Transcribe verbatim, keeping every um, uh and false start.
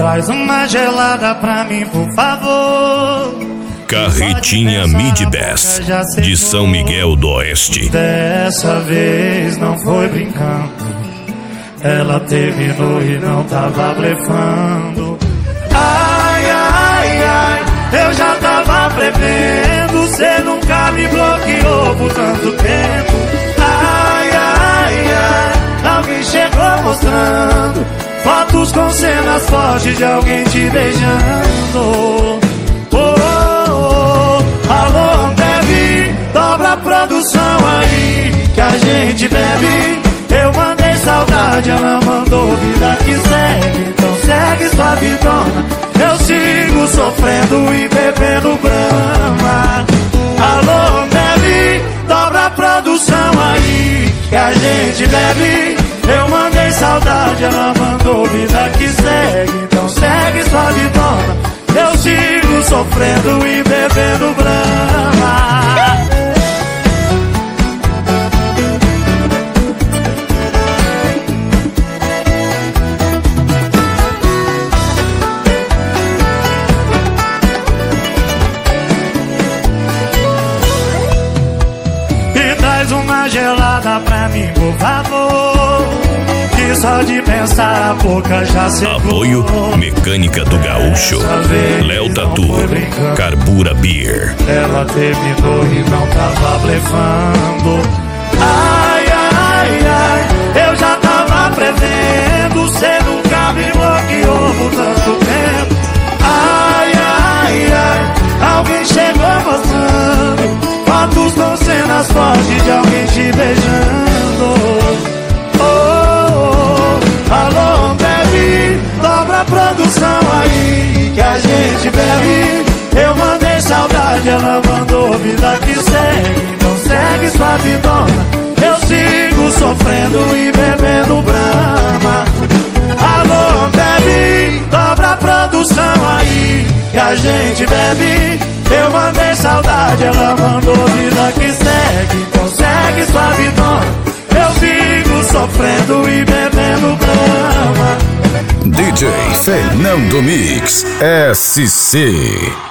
Traz uma gelada pra mim, por favor. Carretinha Mid Bass, de São Miguel do Oeste. Dessa vez não foi brincando, ela terminou e não tava blefando. Ai, ai, ai, eu já tava prevendo, cê nunca me bloqueou por tanto tempo. Ai, ai, ai, alguém chegou mostrando fotos com cenas fortes de alguém te beijando. Oh, oh, oh. Alô, Ambev, dobra a produção aí que a gente bebe. Eu mandei saudade, ela mandou vida que segue. Então segue sua vidona, eu sigo sofrendo e bebendo brama. Alô, Ambev, dobra a produção aí que a gente bebe. Eu mandei saudade, ela mandou vida que segue. Então segue sua vidona, eu sigo sofrendo e bebendo brama. E traz uma gelada pra mim, por favor. Só de pensar a boca já secou. Apoio Mecânica do Gaúcho, Léo Tatu, Carbura Beer. Ela terminou e não tava blefando. Ai, ai, ai, eu já tava prevendo, cê nunca me bloqueou por tanto tempo. Ai, ai, ai, alguém chegou mostrando fotos com cenas fortes de alguém te beijando. Alô, Ambev, dobra a produção aí que a gente bebe. Eu mandei saudade, ela mandou vida que segue. Então segue sua vidona, eu sigo sofrendo e bebendo brama. Alô, Ambev, dobra a produção aí que a gente bebe. Eu mandei saudade, ela mandou vida que segue. Então segue sua vidona, eu sigo sofrendo e bebendo brama. D J Fernando Mix S C.